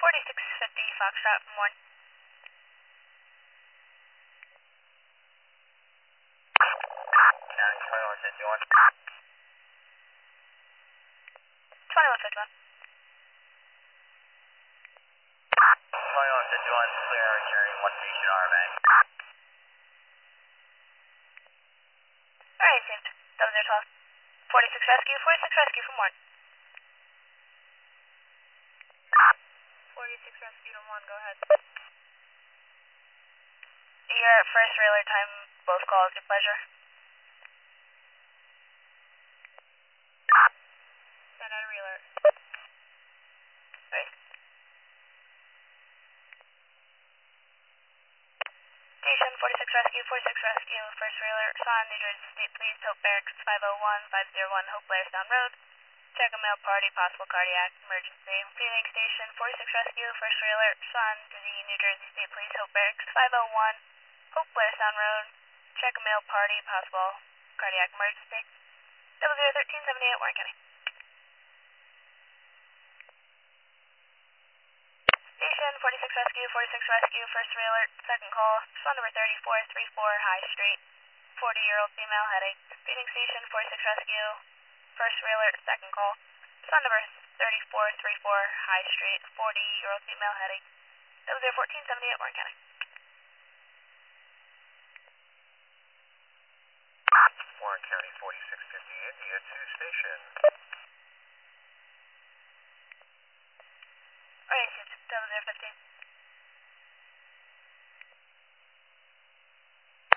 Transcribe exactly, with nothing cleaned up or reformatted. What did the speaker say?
forty-six fifty Foxtrot from one. County twenty-one fifty-one. twenty-one fifty-one. twenty-one fifty-one, clear returning one station R M A. Alright, saved. double zero twelve. forty-six rescue, forty-six rescue from one. forty-six rescue to one, go ahead. Your first railer time, both calls, your pleasure. Send out a reeler. Right. Station forty-six rescue, forty-six rescue, first railer, Swan, New Jersey State Police, Hope Barracks, five oh one, five oh one, Hope Blairstown Road. Check a mail party, possible cardiac emergency. Phoenix Station, forty-six rescue, first railer, Swan, New Jersey State Police, Hope Barracks, five oh one, Hope Blairstown Road. Check a mail party, possible cardiac emergency. double zero thirteen seventy-eight, Warren County. Station forty-six rescue, forty-six rescue, first railer, second call, Swan number thirty-four thirty-four High Street, forty-year-old female headache. Phoenix Station forty-six rescue, first railer, second call, Swan number thirty-four thirty-four High Street, forty-year-old female headache. double zero fourteen seventy-eight, Warren County.